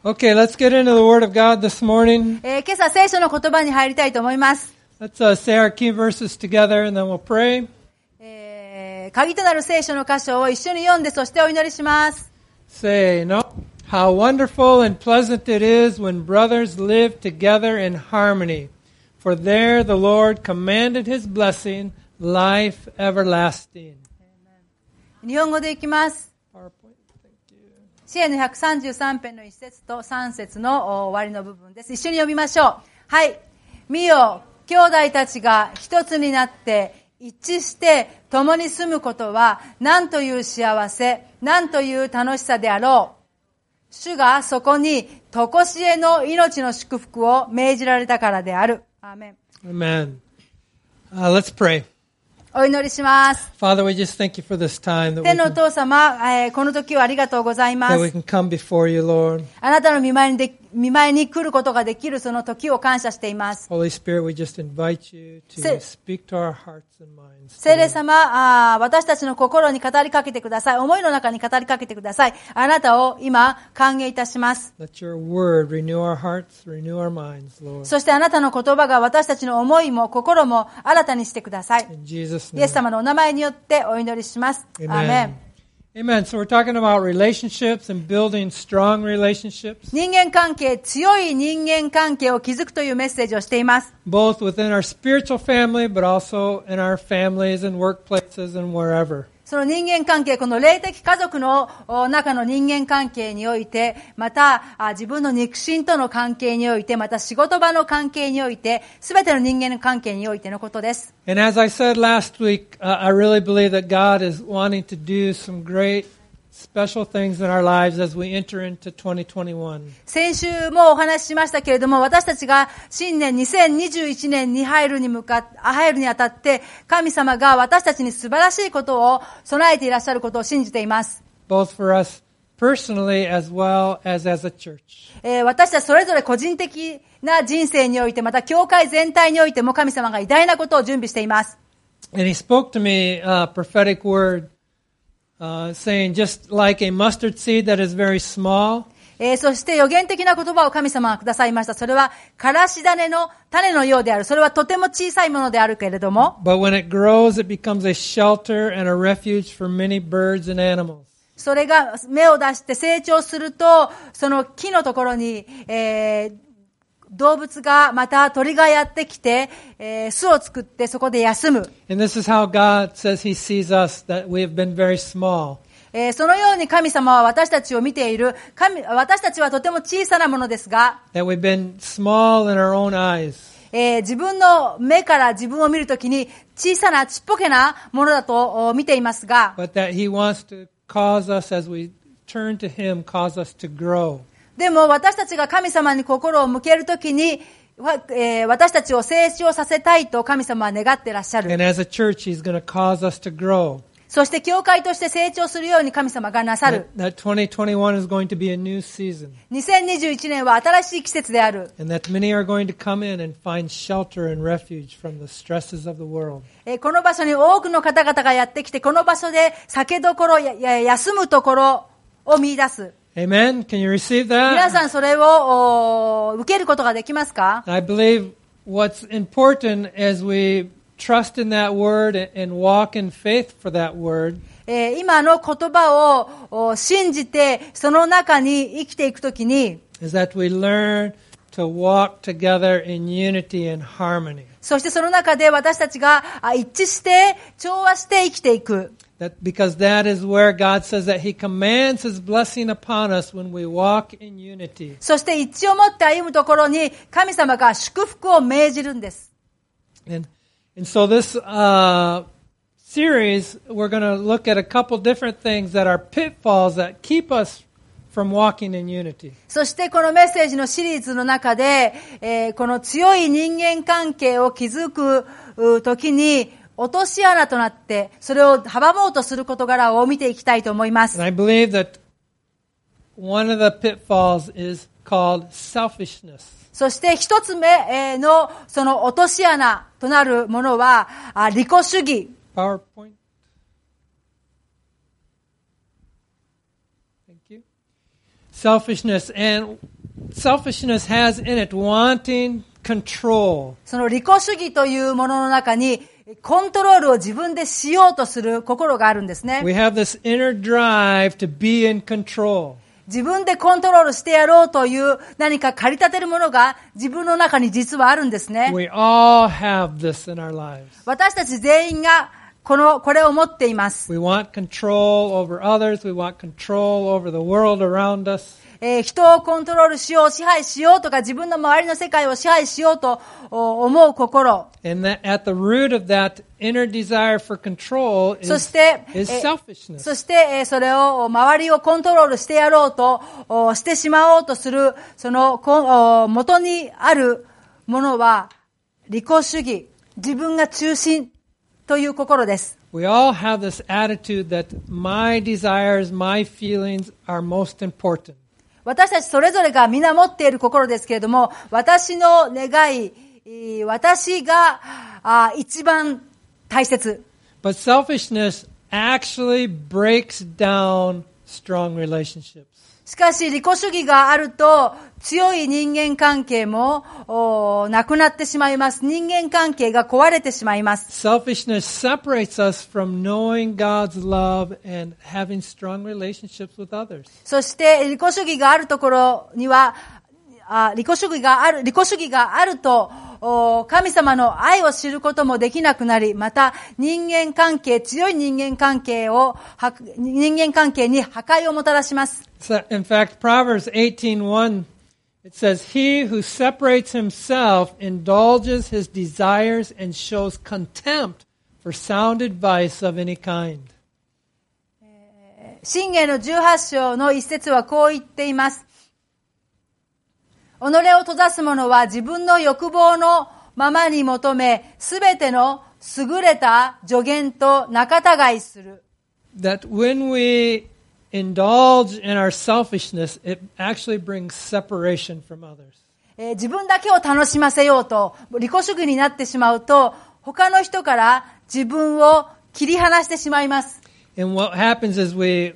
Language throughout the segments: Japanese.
Okay, let's get into the Word of God this morning. 今朝聖書の言葉に入りたいと思います。 Let's say our key verses together and then we'll pray. 鍵となる聖書の箇所を一緒に読んで、そしてお祈りします。 Say, no, how wonderful and pleasant it is when brothers live together in harmony. For there the Lord commanded His blessing, life everlasting. 日本語でいきます。詩篇の133編の1節と3節の終わりの部分です。一緒に読みましょう。はい。見よ、兄弟たちが一つになって一致して共に住むことは何という幸せ、何という楽しさであろう。主がそこに常しえの命の祝福を命じられたからである。アーメン。 Amen. Let's pray. お祈りします。 Father, we just thank you for this time that 天のお父様、この時をありがとうございま we す。 can come before you, Lord. あなたの見舞いに来ることができるその時を感謝しています。 Holy Spirit, we just invite you to speak to our hearts and minds. 聖霊様、私たちの心に語りかけてください。思いの中に語りかけてください。あなたを今歓迎いたします。 Let your word renew our hearts, renew our minds, Lord. そしてあなたの言葉が私たちの思いも心も新たにしてください。 In Jesus' イエス name. 様のお名前によってお祈りします。アーメン。 Amen. So we're talking about relationships and building strong relationships, 人間関係、強い人間関係を築くというメッセージをしています。 both within our spiritual family, but also in our families and workplaces and wherever. その人間関係、この霊的家族の中の人間関係において、また自分の肉親との関係において、また仕事場の関係において、すべての人間関係においてのことです。 And as I said last week, I really believe that God is wanting to do some great special things in our lives as we enter into 2021. 先週もお話ししましたけれども、私たちが新年2021年に入るにあたって、神様が私たちに素晴らしいことを備えていらっしゃることを信じています。 Both for us personally as well as a church. 私たちそれぞれ個人的な人生において、また教会全体においても神様が偉大なことを準備しています。 And He spoke to me a prophetic word.Saying just like a mustard seed that is very small. そして予言的な言葉を神様がくださいました。それはからし種の種のようである。それはとても小さいものであるけれども。 But when it grows, it becomes a shelter and a refuge for many birds and animals. それが芽を出して成長すると、その木のところに、動物がまた鳥がやってきて、巣を作ってそこで休む。 And this is how God says He sees us, that we have been very small. そのように神様は私たちを見ている。私たちはとても小さなものですが、 That we've been small in our own eyes. 自分の目から自分を見るときに小さなちっぽけなものだと見ていますが、 But that He wants to cause us, as we turn to Him, cause us to grow. でも私たちが神様に心を向けるときに、私たちを成長させたいと神様は願っていらっしゃる。 And as a church, He's going to cause us to grow. そして教会として成長するように神様がなさる。 That 2021 is going to be a new season. 2021年は新しい季節である。 And that many are going to come in and find shelter and refuge from the stresses of the world. この場所に多くの方々がやってきて、この場所で酒どころや休むところを見出す。 Amen? Can you receive that? 皆さんそれを受けることができますか？ I believe what's important as we trust in that word and walk in faith for that word. 今の言葉を信じてその中に生きていくときに、 is that we learn to walk together in unity and harmony. そしてその中で私たちが一致して調和して生きていく。 Because that is where God says that He commands His blessing upon us when we walk in unity. そして一致を持って歩むところに神様が祝福を命じるんです。 And so this series, we're going to look at a couple different things that are pitfalls that keep us from walking in unity. そしてこのメッセージのシリーズの中で、この強い人間関係を築く時に落とし穴となってそれを阻もうとする事柄を見ていきたいと思います。 And I believe that one of the pitfalls is called selfishness. そして一つ目のその落とし穴となるものは利己主義。 PowerPoint. Thank you. selfishness. And selfishness has in it wanting control. その利己主義というものの中に、コントロールを自分でしようとする心があるんですね。 We have this inner drive to be in control. 自分でコントロールしてやろうという何か駆り立てるものが自分の中に実はあるんですね。 We all have this in our lives. 私たち全員がこれを持っています。 We want control over others. We want control over the world around us. 人をコントロールしよう、支配しようとか自分の周りの世界を支配しようと思う心。 And at the root of that inner desire for control is selfishness. そしてそれを周りをコントロールしてやろうとしてしまおうとするその元にあるものは利己主義、自分が中心という心です。 We all have this attitude that my desires, my feelings are most important. 私たちそれぞれが皆持っている心ですけれども、私の願い、私が一番大切。 But selfishness actually breaks down strong relationships. しかし利己主義があると強い人間関係もなくなってしまいます。人間関係が壊れてしまいます。 Selfishness separates us from knowing God's love and having strong relationships with others. そして利己主義があるところには利己主義があると神様の愛を知ることもできなくなり、また強い人間関係に破壊をもたらします。 So, in fact, Proverbs 18:1, it says, "He who separates himself indulges his desires and shows contempt for sound advice of any kind." 箴言の18章の一節はこう言っています。己を閉ざす者は自分の欲望のままに求め、すべての優れた助言と仲違いする。 That when we indulge in our selfishness, it actually brings separation from others. 自分だけを楽しませようと、利己主義になってしまうと、他の人から自分を切り離してしまいます。 And what happens is we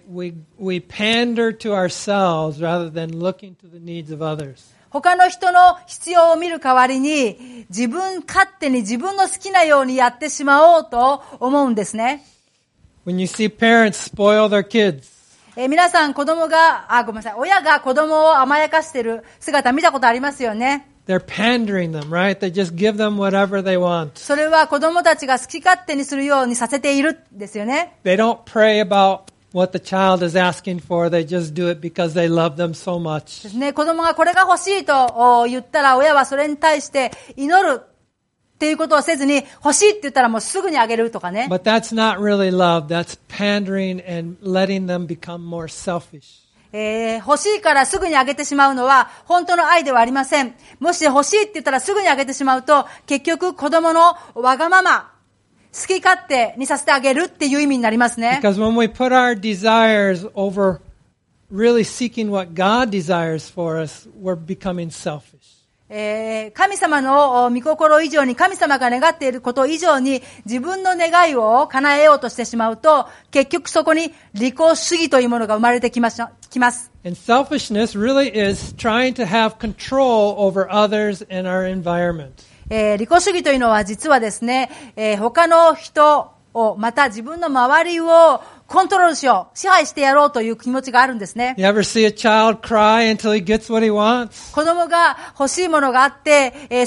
pander to ourselves rather than looking to the needs of others. 他の人の必要を見る代わりに、自分勝手に自分の好きなようにやってしまおうと思うんですね。 When you see parents spoil their kids, 皆さん親が子供を甘やかしている姿見たことありますよね。 they're pandering them, right? They just give them whatever they want. それは子供たちが好き勝手にするようにさせているんですよね。 They don't pray about what the child is asking for. They just do it because they love them so much. ですね。子供がこれが欲しいと言ったら親はそれに対して祈るっていうことをせずに欲しいって言ったらもうすぐにあげるとかね。 But that's not really love. That's pandering and letting them become more selfish. 欲しいからすぐにあげてしまうのは本当の愛ではありません。もし欲しいって言ったらすぐにあげてしまうと結局子供のわがまま、好き勝手にさせてあげるっていう意味になりますね。 Because when we put our desires over really seeking what God desires for us, we're becoming selfish. 神様の御心以上に神様が願っていること以上に自分の願いを叶えようとしてしまうと結局そこに利己主義というものが生まれてきます。 And selfishness really is trying to have control over others and our environment. 利己主義というのは実はですね、他の人をまた自分の周りをコントロールしよう、支配してやろうという気持ちがあるんですね。 You ever see a child cry until he gets what he wants? 子供が欲しいものがあって、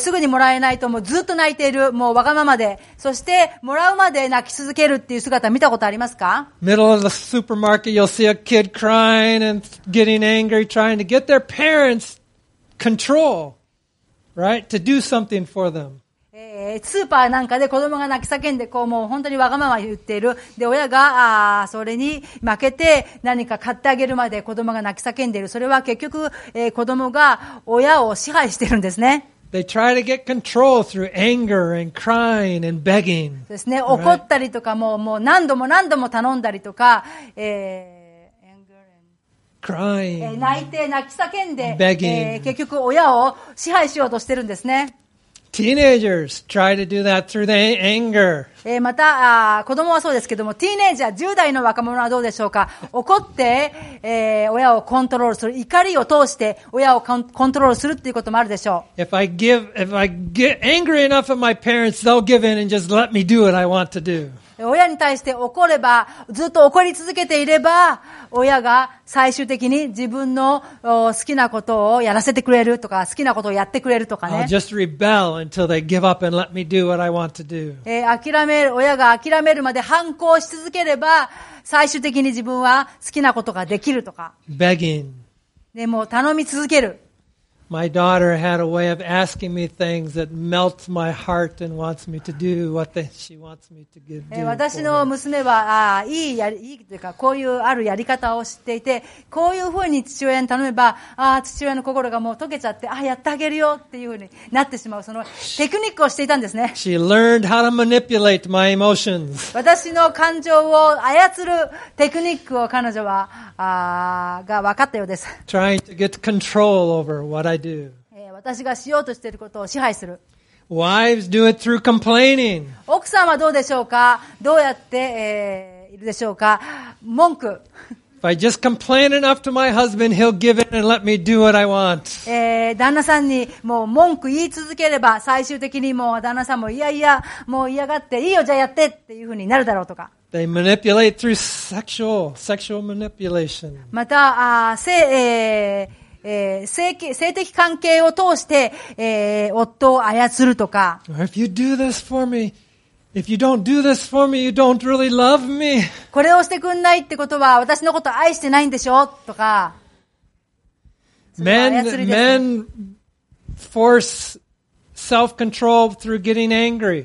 すぐにもらえないともうずっと泣いている、もうわがままで、そしてもらうまで泣き続けるっていう姿見たことありますか？ Middle of the supermarket, you'll see a kid crying and getting angry, trying to get their parents control, right? To do something for them. スーパーなんかで子供が泣き叫んでもう本当にわがまま言っている。で、親がそれに負けて何か買ってあげるまで子供が泣き叫んでいる。それは結局、子供が親を支配しているんですね。 They try to get control through anger and crying and begging. ですね。怒ったりとかもう何度も頼んだりとか、 crying, 泣き叫んで、結局親を支配しようとしてるんですね。 Teenagers try to do that through their anger. また、子供はそうですけども、ティーネイジャー、10代の若者はどうでしょうか。怒って、親をコントロールする。怒りを通して親をコントロールするっていうこともあるでしょう。 If I get angry enough at my parents, they'll give in and just let me do what I want to do. 親に対して怒れば、ずっと怒り続けていれば、親が最終的に自分の好きなことをやらせてくれるとか、好きなことをやってくれるとかね。 I'll just rebel until they give up and let me do what I want to do. 親が諦めるまで反抗し続ければ、最終的に自分は好きなことができるとか。 Begging. でも頼み続ける。 My daughter had a way of asking me things that melts my heart and wants me to do what she wants me to do. 私の娘は、いいというか、こういうあるやり方を知っていて、こういうふうに父親に頼めば、父親の心がもう溶けちゃって、やってあげるよっていうふうになってしまう、そのテクニックをしていたんですね。 She learned how to manipulate my emotions. 私の感情を操るテクニックを彼女は、が分かったようです。 Trying to get control over what I do. 私がしようとしていることを支配する。 Wives do it through complaining. 奥さんはどうでしょうか。どうやって、いるでしょうか。文句。 If I just complain enough to my husband, he'll give in and let me do what I want. 旦那さんにもう文句言い続ければ、最終的にもう旦那さんももう嫌がって、いいよじゃあやってっていうふうになるだろうとか。 They manipulate through sexual manipulation. また、性的関係を通して、夫を操るとか。 If you do this for me, if you don't do this for me, you don't really love me. これをしてくんないってことは私のこと愛してないんでしょとか。 Men force self-control through getting angry.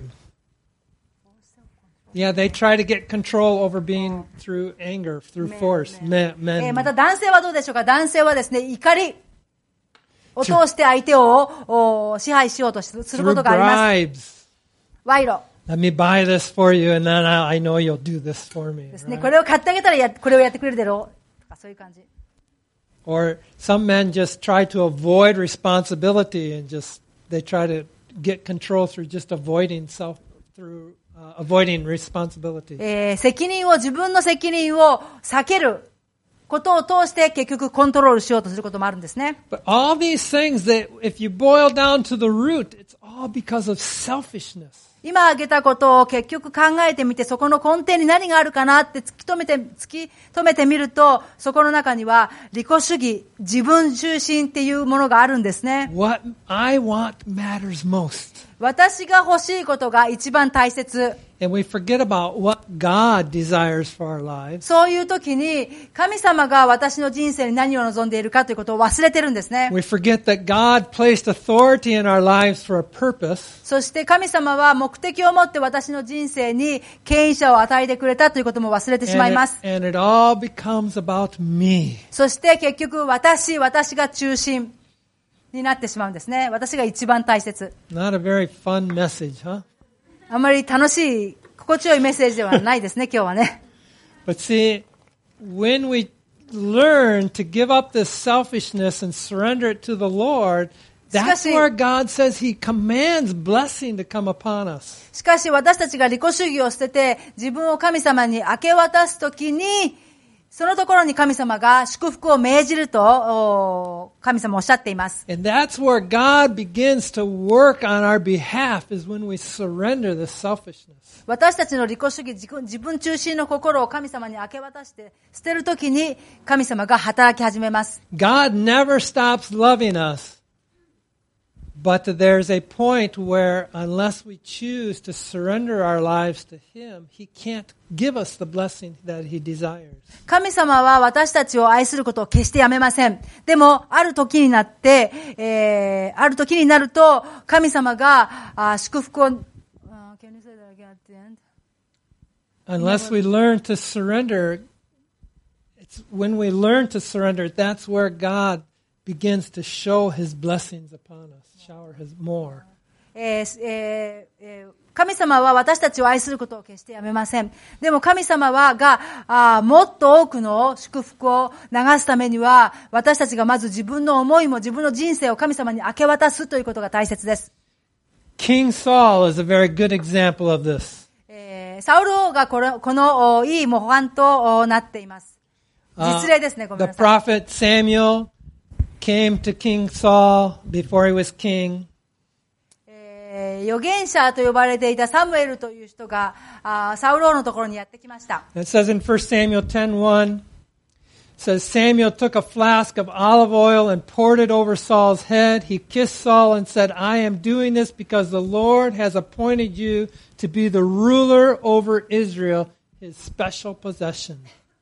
Yeah, they try to get control over being through anger, through force. Men. また男性はどうでしょうか。男性はですね、怒りを通して相手を支配しようとすることがあります。賄賂。 Let me buy this for you, and then I know you'll do this for me. ですね。これを買ってあげたらこれをやってくれるだろうとかそういう感じ。 Or some men just try to avoid responsibility and they try to get control through just avoiding responsibility. 自分の責任を避けることを通して結局コントロールしようとすることもあるんですね。 But all these things that if you boil down to the root, it's all because of selfishness. 今挙げたことを結局考えてみて、そこの根底に何があるかなって突き止めてみると、そこの中には利己主義、自分中心っていうものがあるんですね。 What I want matters most. 私が欲しいことが一番大切。 And we forget about what God desires for our lives. そういう時に神様が私の人生に何を望んでいるかということを忘れてるんですね。 We forget that God placed authority in our lives for a purpose. そして神様は目的を持って私の人生に権威者を与えてくれたということも忘れてしまいます。 And it all becomes about me. そして結局私が中心になってしまうんですね。私が一番大切。 Not a very fun message, huh? あまり楽しい、心地よいメッセージではないですね、今日はね。 But see, when we learn to give up this selfishness and surrender it to the Lord, that's where God says He commands blessing to come upon us. しかし私たちが利己主義を捨てて自分を神様に明け渡すときに、そのところに神様が祝福を命じると神様おっしゃっています。 And that's where God begins to work on our behalf is when we surrender this selfishness. 私たちの利己主義、自分中心の心を神様に明け渡して捨てるときに神様が働き始めます。 God never stops loving us. But there's a point where unless we choose to surrender our lives to Him, He can't give us the blessing that He desires. 神様は私たちを愛することを決してやめません。でも、ある時になると、神様が祝福を、 Unless we learn to surrender, it's when we learn to surrender, that's where God begins to show His blessings upon us, shower His more. 神様は私たちを愛することを決してやめません。でも神様がもっと多くの祝福を流すためには、私たちがまず自分の思いも自分の人生を神様に明け渡すということが大切です。 King Saul is a very good example of this. サウル王がこのいい模範となっています。実例ですね、ごめん The なさい。 prophet Samuel came to King Saul before he was king. 預言者と呼ばれていたサムエルという人がサウル王のところにやってきました。 It says in 1 Samuel 10:1, it says, Samuel took a flask of olive oil and poured it over Saul's head. He kissed Saul and said, I am doing this because the Lord has appointed you to be the ruler over Israel, his special possession.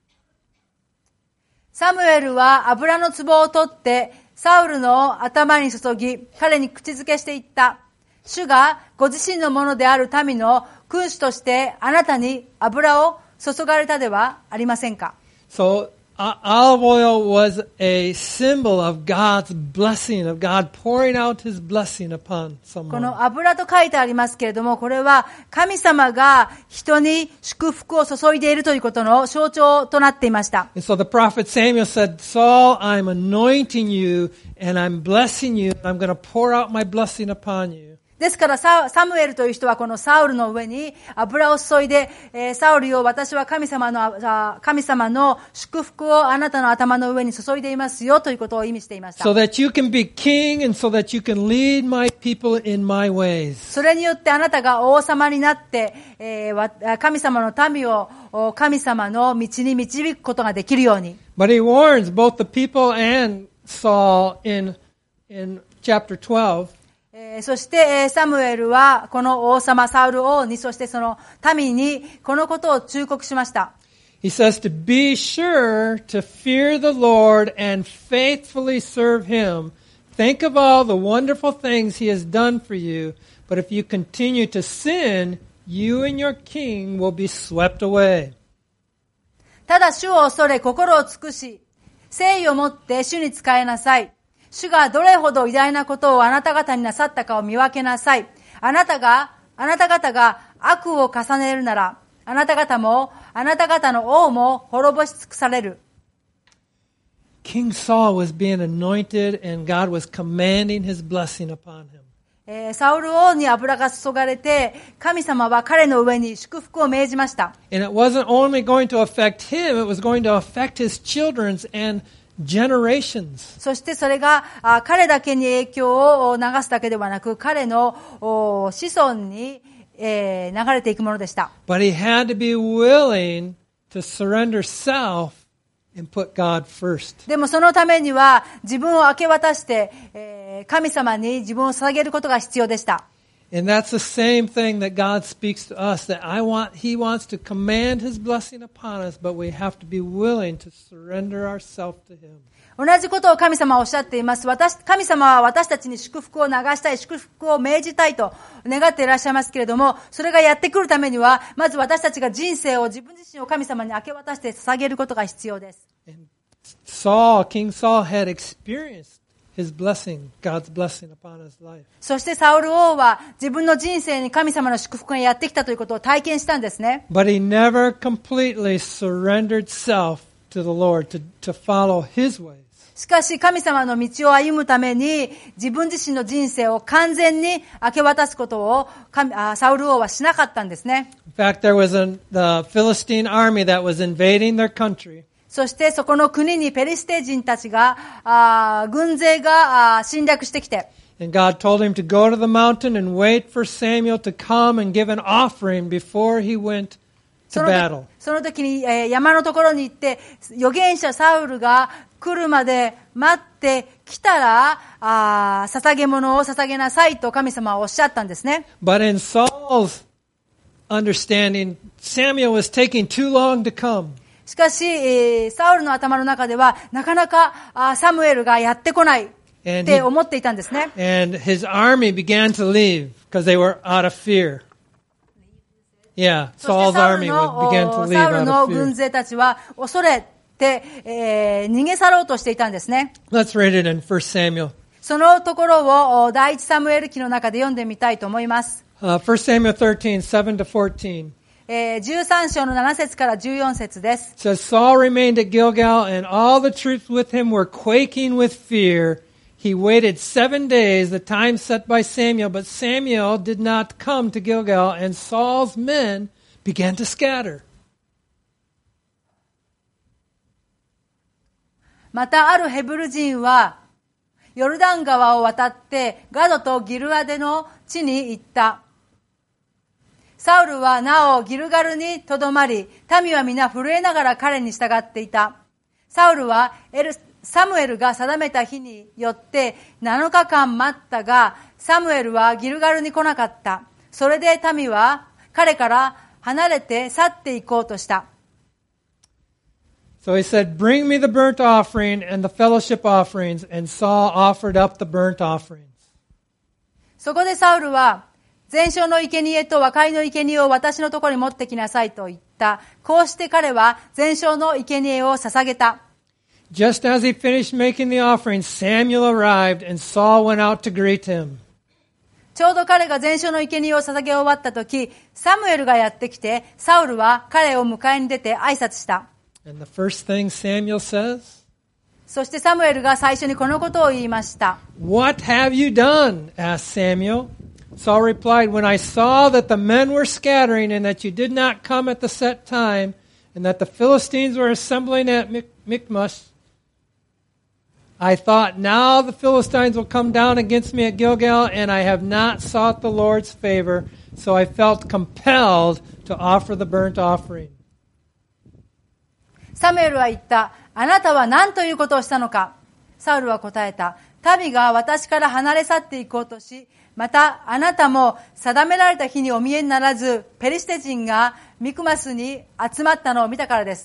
サムエルは油の壺を取ってサウルの頭に注ぎ、彼に口づけしていった。主がご自身のものである民の君主としてあなたに油を注がれたではありませんか。 So olive oil was a symbol of God's blessing, of God pouring out his blessing upon こ someone. の油と書いてありますけれども、これは神様が人に祝福を注いでいるということの象徴となっていました。 And so the prophet Samuel said, Saul, I'm anointing you and I'm blessing you and I'm going to pour out my blessing upon you. ですからサムエルという人はこのサウルの上に油を注いで、サウルよ、私は神様の祝福をあなたの頭の上に注いでいますよということを意味していました。 So that you can be king and so that you can lead my people in my ways. それによってあなたが王様になって、神様の民を神様の道に導くことができるように。 But he warns both the people and Saul in chapter 12. そしてサムエルはこの王様サウル王に、そしてその民にこのことを忠告しました。 He says to be sure to fear the Lord and faithfully serve him. Think of all the wonderful things he has done for you. But if you continue to sin, you and your king will be swept away. ただ主を恐れ心を尽くし、誠意を持って主に仕えなさい。主がどれほど偉大なことをあなた方になさったかを見分けなさい。あなた方が悪を重ねるなら、あなた方の王も滅ぼし尽くされる。 King Saul was being anointed and God was commanding his blessing upon him. サウル王に油が注がれて、神様は彼の上に祝福を命じました。 And it wasn't only going to affect him, it was going to affect his children's and generations. そしてそれが彼だけに影響を流すだけではなく、彼の子孫に流れていくものでした。 But he had to be willing to surrender self and put God first. でもそのためには自分を明け渡して、神様に自分を捧げることが必要でした。 And that's the same thing that God speaks to us, that He wants to command His blessing upon us, but we have to be willing to surrender ourselves to Him. 同じことを神様はおっしゃっています。神様は私たちに祝福を流したい、祝福を命じたいと願っていらっしゃいますけれども、それがやってくるためには、まず私たちが人生を、自分自身を神様に明け渡して捧げることが必要です。 And King Saul had experienced his blessing, God's blessing upon his life. そしてサウル王は自分の人生に神様の祝福がやってきたということを体験したんですね。 But he never completely surrendered self to the Lord to follow His ways. しかし神様の道を歩むために自分自身の人生を完全に明け渡すことをサウル王はしなかったんですね。 In fact, there was the Philistine army that was invading their country. そしてそこの国にペリシテ人たちが、軍勢が侵略してきて、 And God told him to go to the mountain and wait for Samuel to come and give an offering before he went to battle. その時に、山のところに行って、預言者サウルが来るまで待ってきたら、捧げ物を捧げなさいと神様はおっしゃったんですね。 But in Saul's understanding, Samuel was taking too long to come. しかし、サウルの頭の中では、なかなかサムエルがやってこないって思っていたんですね。 And his army began to leave because they were out of fear. Yeah, Saul's army began to leave サウル out の of 軍 fear. 勢たちは恐れて、逃げ去ろうとしていたんですね。 Let's read it in 1 Samuel. そのところを第一サムエル記の中で読んでみたいと思います。 1 Samuel 13, 7 to 14. 13章の7節から14節です。 It says, Saul remained at Gilgal, and all the troops with him were quaking with fear. he waited 7 days, the time set by Samuel, but Samuel did not come to Gilgal, and Saul's men began to scatter. またあるヘブル人はヨルダン川を渡ってガドとギルアデの地に行った。サウルはなおギルガルにとどまり、民は皆震えながら彼に従っていた。サウルはサムエルが定めた日によって7日間待ったが、サムエルはギルガルに来なかった。それで民は彼から離れて去っていこうとした。 So he said, "Bring me the burnt offering and the fellowship offerings," and Saul offered up the burnt offerings. そこでサウルは、全焼の生贄と和解の生贄を私のところに持ってきなさいと言った。こうして彼は全焼の生贄を捧げた。 Just as he finished making the offering, Samuel arrived, and Saul went out to greet him. ちょうど彼が全焼の生贄を捧げ終わったとき、サムエルがやってきて、サウルは彼を迎えに出て挨拶した。 And the first thing Samuel says, そしてサムエルが最初にこのことを言いました。 "What have you done?" asked Samuel. Saul replied, "When I saw that the men were scattering and that you did not come at the set time and that the Philistines were assembling at Michmash, I thought, now the Philistines will come down against me at Gilgal, and I have not sought the Lord's favor, so I felt compelled to offer the burnt offering." サムエルは言った。あなたは何ということをしたのか。サウルは答えた。民が私から離れ去っていこうとし、またあなたも定められた日にお見えにならず、ペリシテ人がミクマスに集まったのを見たからです。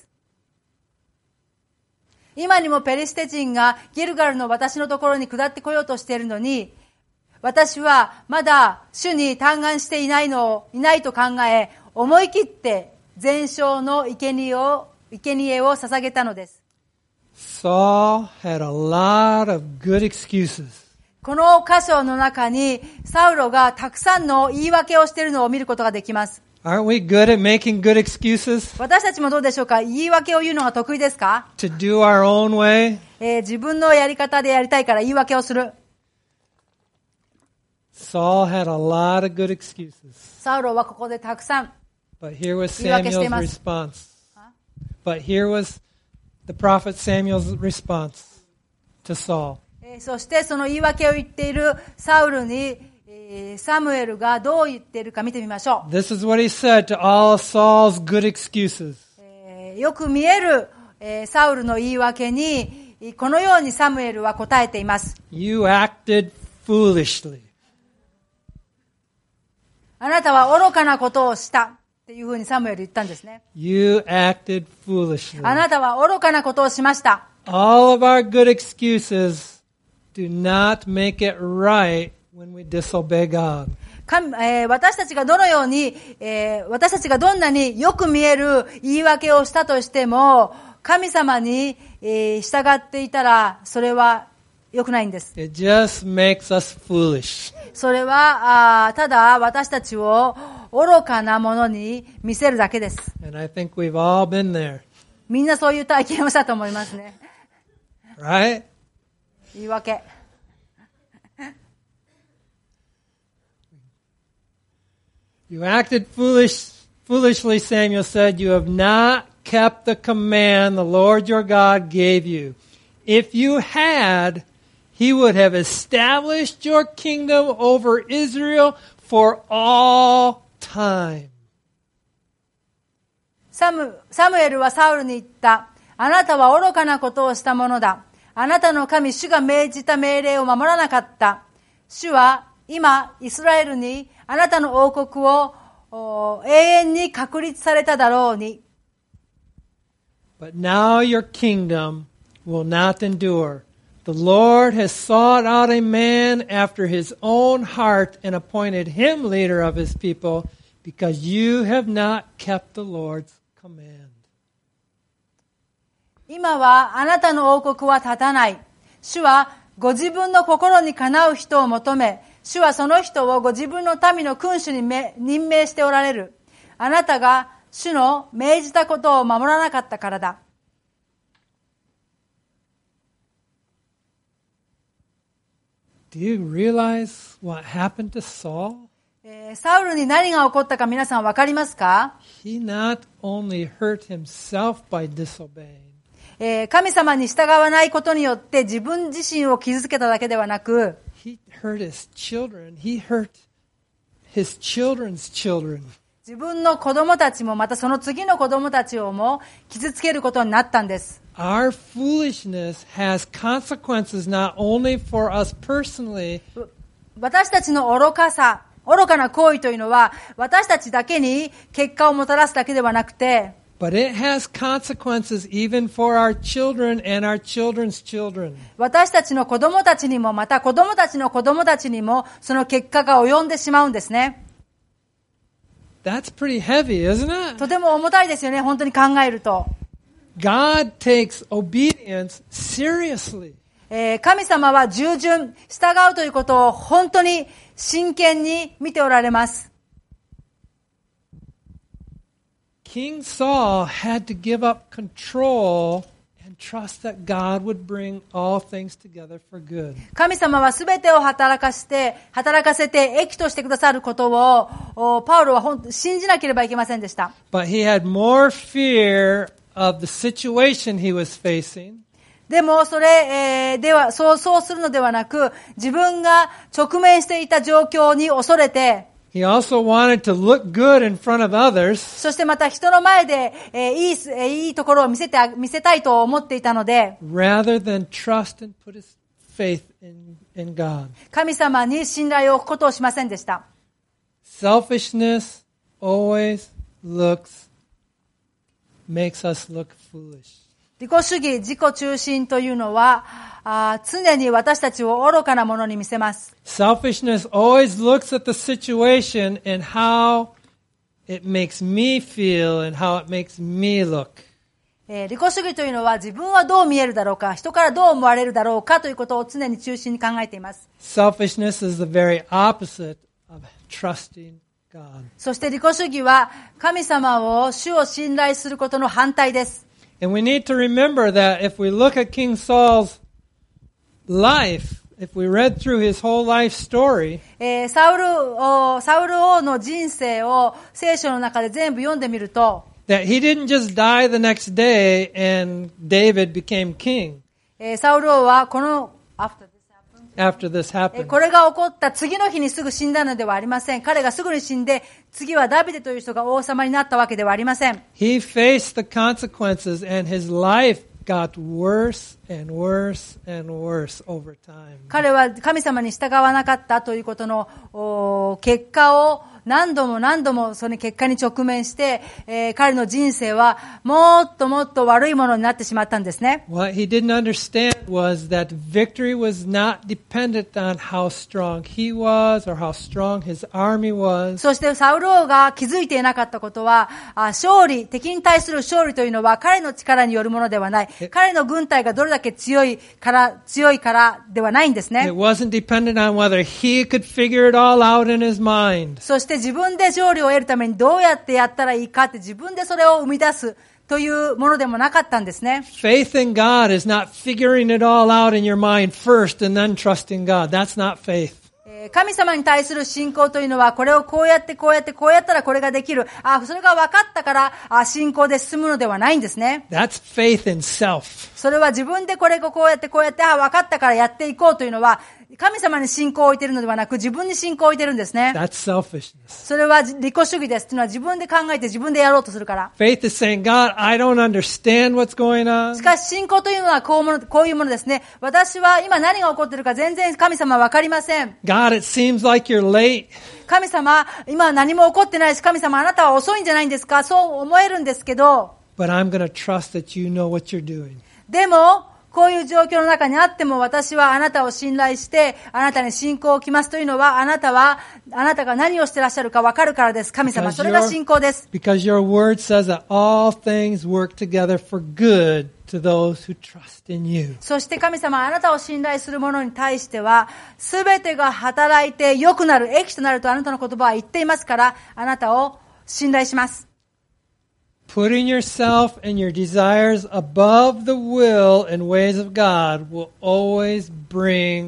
今にもペリシテ人がギルガルの私のところに下ってこようとしているのに、私はまだ主に嘆願していないと考え、思い切って全焼の生贄を捧げたのです。 Saul had a lot of good excuses. この箇所の中にサウロがたくさんの言い訳をしているのを見ることができます。 Aren't we good at making good excuses? 私たちもどうでしょうか。言い訳を言うのが得意ですか？ To do our own way? 自分のやり方でやりたいから言い訳をする。 Saul had a lot of good excuses. サウロはここでたくさん But here was 言い訳してい Samuel's ます。 response. But here was the prophet Samuel's response to Saul. そしてその言い訳を言っているサウルにサムエルがどう言っているか見てみましょう。 This is what he said to all Saul's good excuses. よく見えるサウルの言い訳にこのようにサムエルは答えています。 You acted foolishly. あなたは愚かなことをしたっていうふうにサムエル言ったんですね。 You acted foolishly. あなたは愚かなことをしました。 All of our good excuses do not make it right when we disobey God. 私たちがどのように、私たちがどんなによく見える言い訳をしたとしても、神様に、従っていたら、それは良くないんです。 It just makes us foolish. それは、ただ私たちを愚かなものに見せるだけです。 And I think we've all been there. みんなそういう体験をしたと思いますね。 Right? 言い訳。 You acted foolishly, Samuel said. You have not kept the command the Lord your God gave you. If you had, he would have established your kingdom over Israel for all time. サムエルはサウルに言った。あなたは愚かなことをしたものだ。あなたの神、主が命じた命令を守らなかった。主は今、イスラエルにあなたの王国を永遠に確立されただろうに。 But now your kingdom will not endure. The Lord has sought out a man after his own heart and appointed him leader of his people because you have not kept the Lord's command. 今はあなたの王国は立たない。主はご自分の心にかなう人を求め、主はその人をご自分の民の君主に任命しておられる。あなたが主の命じたことを守らなかったからだ。 Do you realize what happened to Saul? サウルに何が起こったか皆さんわかりますか？ He not only hurt himself by disobeying, 神様に従わないことによって自分自身を傷つけただけではなく、 he hurt his children. He hurt his children's children. 自分の子供たちもまたその次の子供たちをも傷つけることになったんです。 Our foolishness has consequences not only for us personally, 私たちの愚かな行為というのは私たちだけに結果をもたらすだけではなくて、 but it has consequences even for our children and our children's children. 私たちの子供たちにもまた子供たちの子供たちにもその結果が及んでしまうんですね。 That's pretty heavy, isn't it? とても重たいですよね、本当に考えると。 God takes obedience seriously. 神様は従順、従うということを本当に真剣に見ておられます。 King Saul had to give up control and trust that God would bring all things together for good. 神様はすべてを働かせて益としてくださることをパウロは信じなければいけませんでした。 But he had more fear of the situation he was facing. でもそれ、ではそうするのではなく、自分が直面していた状況に恐れて、 He also wanted to look good in front of others. そしてまた人の前で、いいところを見せたいと思っていたので、 rather than trust and put his faith in God. 神様に信頼を置くことをしませんでした。 Selfishness always makes us look foolish. 自己主義、自己中心というのは、常に私たちを愚かなものに見せます。 Selfishness always looks at the situation and how it makes me feel and how it makes me look. 利己主義というのは自分はどう見えるだろうか、人からどう思われるだろうかということを常に中心に考えています。 Selfishness is the very opposite of trusting God. そして利己主義は神様を、主を信頼することの反対です。 And we need to remember that if we look at King Saul's life, if we read through his whole life story, サウル王の人生を聖書の中で全部読んでみると、 that he didn't just die the next day and David became king サウル王はこの after this happened. これが起こった次の日にすぐ死んだのではありません。彼がすぐに死んで、次はダビデという人が王様になったわけではありません。 He faced the consequences and his life got worse and worse and worse over time. 彼は神様に従わなかったということの結果を何度もその結果に直面して、彼の人生はもっともっと悪いものになってしまったんですね。 What he didn't understand was that victory was not dependent on how strong he was or how strong his army was. そしてサウル王が気づいていなかったことは、敵に対する勝利というのは彼の力によるものではない。彼の軍隊がどれだけ強いからではないんですね。 It wasn't dependent on whether he could figure it all out in his mind. そして自分で勝利を得るためにどうやってやったらいいかって自分でそれを生み出すというものでもなかったんですね。 Faith in God is not figuring it all out in your mind first and then trusting God. That's not faith. 神様に対する信仰というのは、これをこうやったらこれができる。それが分かったから、信仰で進むのではないんですね。 That's faith in self. それは自分でこれをこうやって、分かったからやっていこうというのは、神様に信仰を置いているのではなく、自分に信仰を置いているんですね。 That's selfishness. それは利己主義です。というのは自分で考えて自分でやろうとするから。 Faith is saying, God, I don't understand what's going on. しかし信仰というのはこういうものですね。私は今何が起こっているか全然神様は分かりません。 God, it seems like you're late. 神様、今何も起こってないし、神様あなたは遅いんじゃないんですか？そう思えるんですけど。 But I'm going to trust that you know what you're doing. でも、こういう状況の中にあっても私はあなたを信頼してあなたに信仰を置きますというのはあなたが何をしてらっしゃるか分かるからです。神様、それが信仰です。 Because your word says that all things work together for good to those who trust in you. そして神様、あなたを信頼する者に対しては全てが働いて良くなる、益となるとあなたの言葉は言っていますから、あなたを信頼します。 Putting yourself and your desires above the will and ways of God will always bring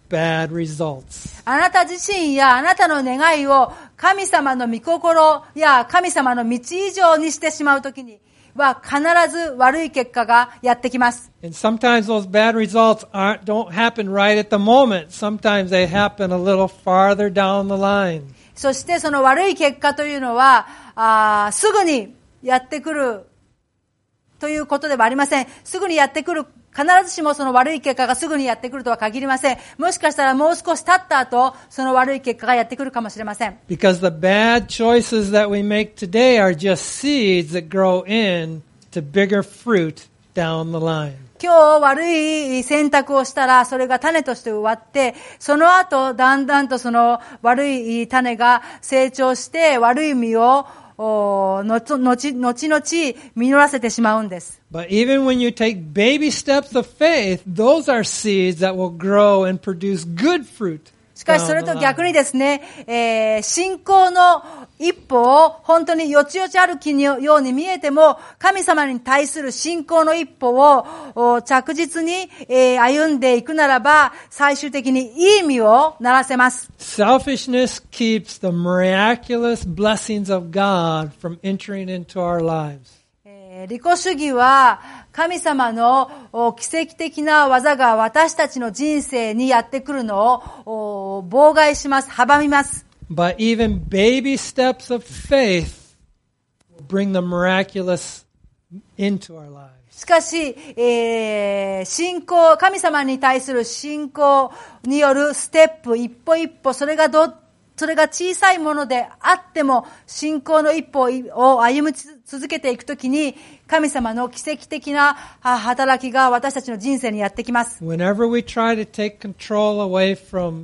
bad results. あなた自身やあなたの願いを神様の御心や神様の道以上にしてしまうときには必ず悪い結果がやってきます。 And sometimes those bad results don't happen right at the moment. Sometimes they happen a little farther down the line. そしてその悪い結果というのはすぐにやってくるということではありません。すぐにやってくる。必ずしもその悪い結果がすぐにやってくるとは限りません。もしかしたらもう少し経った後、その悪い結果がやってくるかもしれません。 Because the bad choices that we make today are just seeds that grow into bigger fruit down the line. 今日悪い選択をしたら、それが種として植わって、その後だんだんとその悪い種が成長して悪い実を後々実らせてしまうんです。 But even when you take baby steps of faith, those are seeds that will grow and produce good fruit. しかしそれと逆にですね、信仰の一歩を本当によちよち歩きのように見えても、神様に対する信仰の一歩を着実に歩んでいくならば、最終的にいい実をならせます。 Selfishness keeps the miraculous blessings of God from entering into our lives. 利己主義は神様の奇跡的な技が私たちの人生にやってくるのを妨害します、阻みます。 But even baby steps of faith will bring the miraculous into our lives. しかし、信仰、神様に対する信仰によるステップ、一歩一歩、それが小さいものであっても、信仰の一歩を歩み続けていくときに、神様の奇跡的な働きが私たちの人生にやってきます。 Whenever we try to take control away from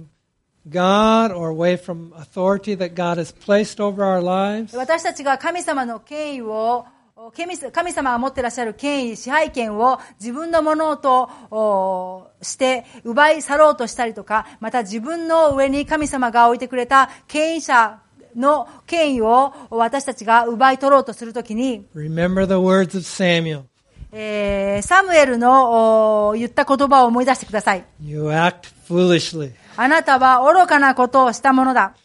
God or away from authority that God has placed over our lives, 私たちが神様の権威を、神様が持っていらっしゃる権威、支配権を自分のものとして奪い去ろうとしたりとか、また自分の上に神様が置いてくれた権威者の権威を私たちが奪い取ろうとするときに、 remember the words of Samuel. サムエルの言った言葉を思い出してください。 You act foolishly. あなたは愚かなことをしたものだ。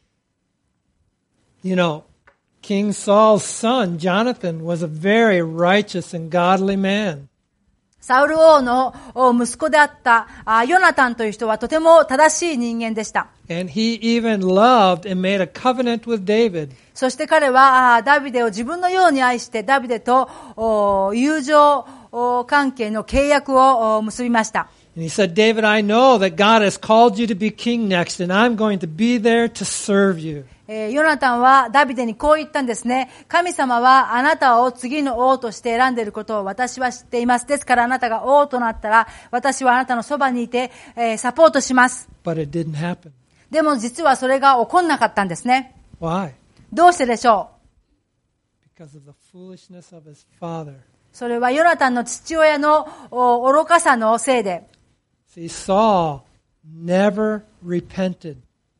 You know, King Saul's son, Jonathan, was a very righteous and godly man. サウル王の息子であったヨナタンという人はとても正しい人間でした。 And he even loved and made a covenant with David. そして彼はダビデを自分のように愛してダビデと友情関係の契約を結びました。 And he said, David, I know that God has called you to be king next, and I'm going to be there to serve you. ヨナタンはダビデにこう言ったんですね。神様はあなたを次の王として選んでいることを私は知っています。ですからあなたが王となったら私はあなたのそばにいて、サポートします。 But it didn't happen. でも実はそれが起こんなかったんですね。 Why? どうしてでしょ Because of the foolishness of his father. それはヨナタンの父親の愚かさのせいで。 See, Saul never repented.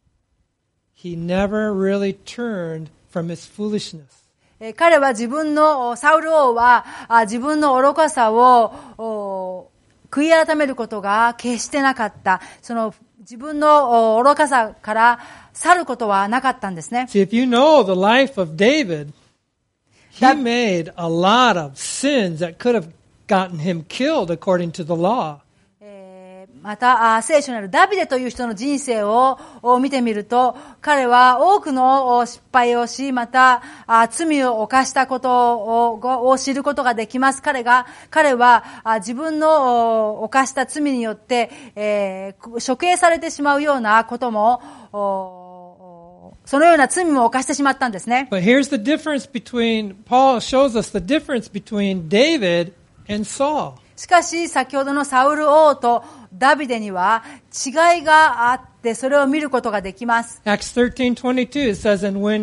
He never really turned from his foolishness. 彼はサウル王は自分の愚かさを悔い改めることが決してなかった。その自分の愚かさから去ることはなかったんですね。 See, if you know the life of David, he made a lot of sins that could have gotten him killed according to the law. また聖書にあるダビデという人の人生を見てみると、彼は多くの失敗をし、また罪を犯したことを知ることができます。彼は自分の犯した罪によって、処刑されてしまうようなこともそのような罪も犯してしまったんですね。 But here's the difference Paul shows us the difference between David and Saul. しかし先ほどのサウル王とダビデには違いがあって、それを見ることができます。 Acts 13:22 it says, and when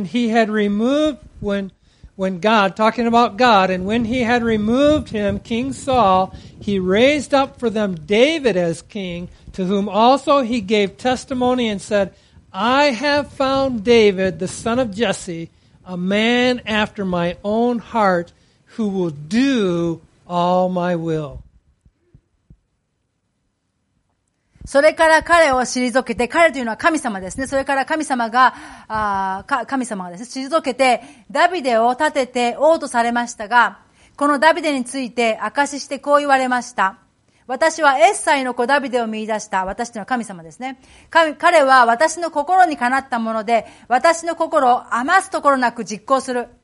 God, talking about God, and when he had removed him, King Saul, he raised up for them David as king, to whom also he gave testimony and said, I have found David, the son of Jesse, a man after my own heart, who will do all my will. それから彼を退けて、彼というのは神様ですね。それから神様がですね、退けて、ダビデを立てて王とされましたが、このダビデについて証ししてこう言われました。私はエッサイの子ダビデを見出した。私というのは神様ですね。彼は私の心にかなったもので、私の心を余すところなく実行する。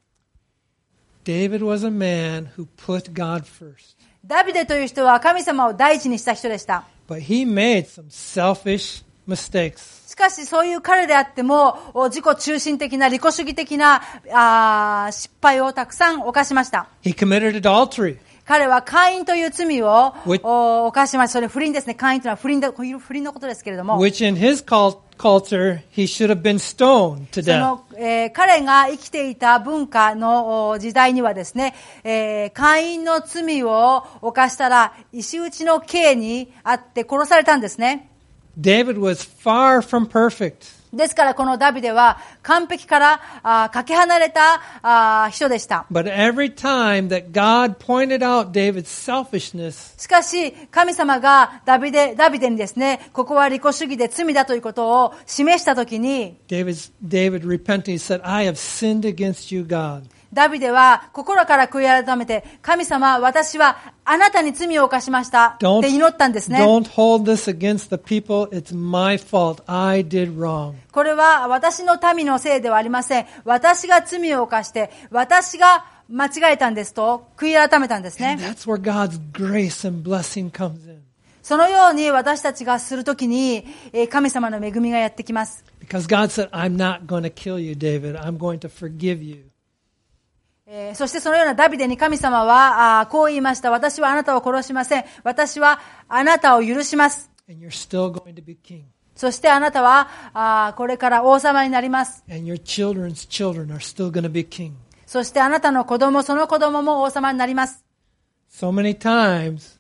David was a man who put God first. ダビデという人は神様を第一にした人でした。 But he made some selfish mistakes. しかしそういう彼であっても自己中心的な利己主義的な失敗をたくさん犯しました。 He committed adultery. 彼は姦淫という罪を犯しました。それ不倫ですね。姦淫というのは不倫のことですけれども。 Which in his culture, he should have been stoned to そ death. の彼が生きていた文化の時代にはですね、姦淫の罪を犯したら石打ちの刑にあって殺されたんですね。 David was far from perfect. ですからこのダビデは完璧からかけ離れた人でした。 But every time that God pointed out David's selfishness, しかし神様がダビデにですね、ここは利己主義で罪だということを示したときに、 David repented. He said, I have sinned against you, God. ダビデは心から悔い改めて、神様、私はあなたに罪を犯しましたって祈ったんですね。 Don't hold this against the people. It's my fault. I did wrong. これは私の民のせいではありません。私が罪を犯して、私が間違えたんですと悔い改めたんですね。 And that's where God's grace and blessing comes in. そのように私たちがするときに神様の恵みがやってきます。 Because God said, I'm not going to kill you, David. I'm going to forgive you. そしてそのようなダビデに神様はこう言いました。私はあなたを殺しません。私はあなたを許します。 And you're still going to be king. そしてあなたはこれから王様になります。 And your children's children are still going to be king. そしてあなたの子供、その子供も王様になります。 So many times,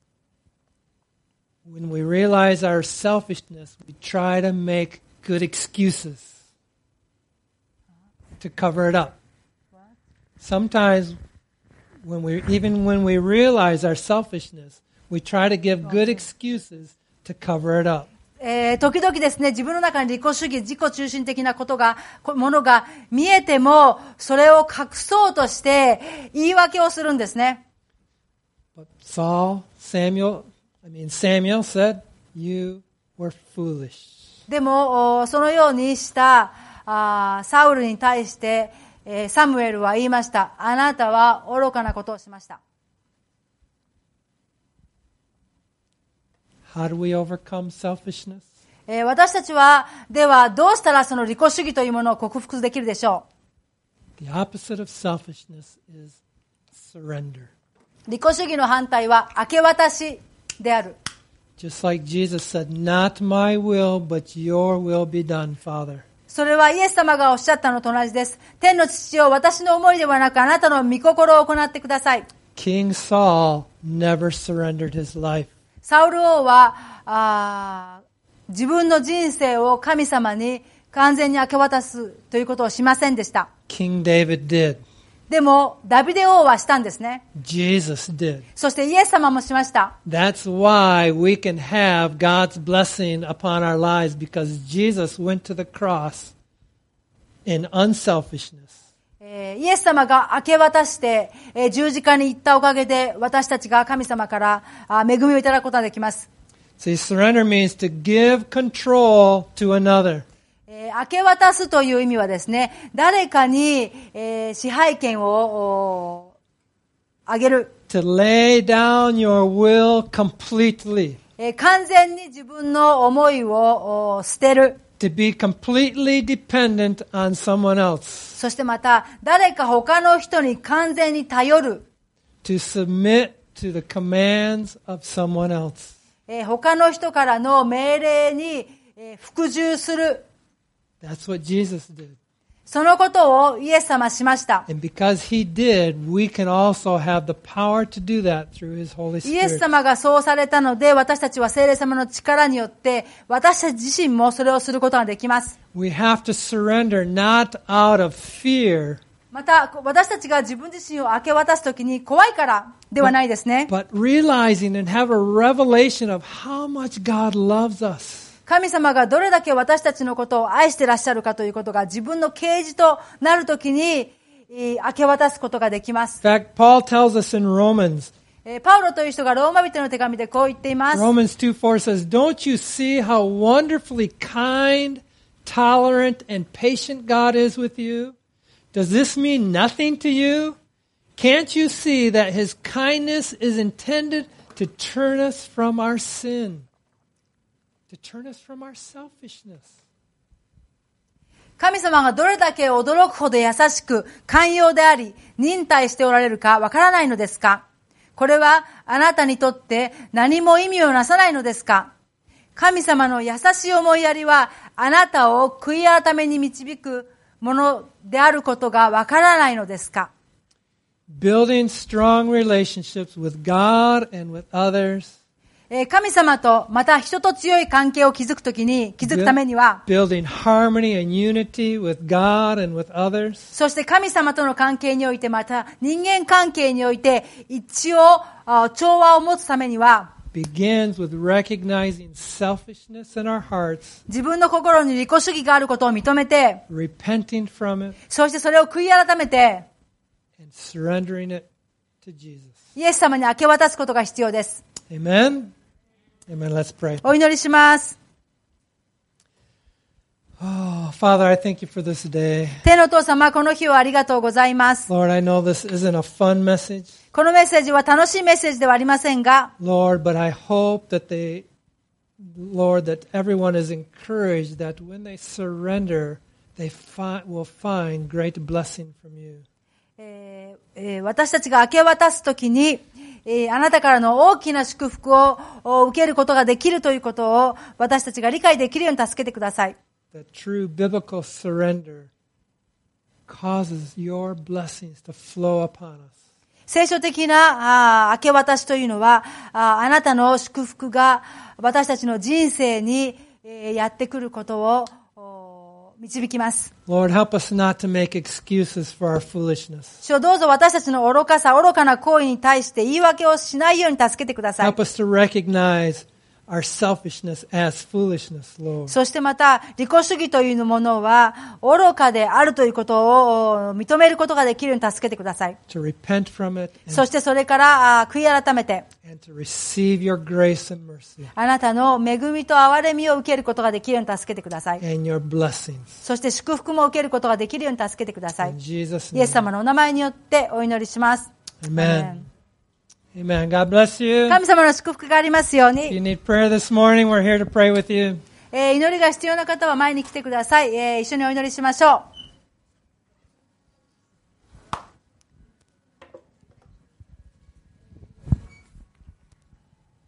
when we realize our selfishness, we try to make good excuses to cover it up. Sometimes, when we realize our selfishness, we try to give good excuses to cover it up. 時々ですね、自分の中に利己主義、自己中心的なものが見えても、それを隠そうとして言い訳をするんですね。 But Samuel said, "You were foolish." でも、そのようにしたサウルに対して、サムエルは言いました。あなたは愚かなことをしました。 How do we overcome selfishness? 私たちではどうしたらその利己主義というものを克服できるでしょ The opposite of selfishness is surrender. う。利己主義の反対は明け渡しである。 Just like Jesus said, "Not my will, but your will be done, Father." それはイエス様がおっしゃったのと同じです。天の父よ、私の思いではなくあなたの御心を行ってください。 King Saul never surrendered his life. サウル王は自分の人生を神様に完全に明け渡すということをしませんでした。 King David did. でもダビデ王はしたんですね。 Jesus did. そしてイエス様もしました。 That's why we can have God's blessing upon our lives, because Jesus went to the cross in unselfishness. イエス様が明け渡して十字架に行ったおかげで私たちが神様から恵みをいただくことができます。 See, surrender means to give control to another. 明け渡すという意味はですね、誰かに支配権をあげる。 To lay down your will completely. 完全に自分の思いを捨てる。 To be completely dependent on someone else. そしてまた誰か他の人に完全に頼る。 To submit to the commands of someone else. 他の人からの命令に服従する。 That's what Jesus did. そのことをイエス様しました。 And because he did, we can also have the power to do that through his Holy イエス Spirit. 様がそうされたので、私たちは聖霊様の力によって、私たち自身もそれをすることができます。 We have to surrender not out of fear, また、私たちが自分自身を明け渡すときに怖いからではないですね。 But realizing and have a revelation of how much God loves us. 神様がどれだけ私たちのことを愛してらっしゃるかということが自分の啓示となるときに明け渡すことができます。 In fact, Paul tells us in Romans, パウロという人がローマ人の手紙でこう言っています。 Romans 2:4 says, Don't you see how wonderfully kind, tolerant, and patient God is with you? Does this mean nothing to you? Can't you see that His kindness is intended to turn us from our sin, to turn us from our selfishness? 神様がどれだけ驚くほど優しく寛容であり忍耐しておられるかわからないのですか？これはあなたにとって何も意味をなさないのですか？神様の優しい思いやりはあなたを悔い改めに導くものであることがわからないのですか？ Building strong relationships with God and with others. 神様とまた人と強い関係を築くためには、 Building harmony and unity with God and with others. そして神様との関係においてまた人間関係において一応調和を持つためには、 begins with recognizing selfishness in our hearts, 自分の心に利己主義があることを認めて、 repenting from it, そしてそれを悔い改めて、 and surrendering it to Jesus. イエス様に明け渡すことが必要です。 Amen? Amen. Let's pray. お祈りします。 Oh, Father, I thank you for this day. 天のお父様、この日をありがとうございます。 Lord, I know this isn't a fun message, このメッセージは楽しいメッセージではありませんが、 Lord, but I hope that Lord, that everyone is encouraged that when they surrender, they will find great blessing from you. 私たちが明け渡すときに、あなたからの大きな祝福を受けることができるということを私たちが理解できるように助けてください。 That true biblical surrender causes your blessings to flow upon us. 聖書的な明け渡しというのは、あなたの祝福が私たちの人生にやってくることを導きます。 Lord, help us not to make excuses for our foolishness. 主よ、どうぞ私たちの愚かな行為に対して言い訳をしないように助けてください。 Help us to recognize our selfishness as foolishness, Lord. そしてまた、利己主義というものは愚かであるということを認めることができるように助けてください。 To repent from it そしてそれから悔い改めて、 and to receive your grace and mercy あなたの恵みと憐れみを受けることができるように助けてください。 and your blessings. そして祝福も受けることができるように助けてください。 In Jesus' イエス name. 様のお名前によってお祈りします。 Amen. Amen. God bless you. 神様の祝福がありますよう If you に。 need prayer this morning, we're here to pray with you. 祈りが必要な方は前に来てください。一緒にお祈りしましょう。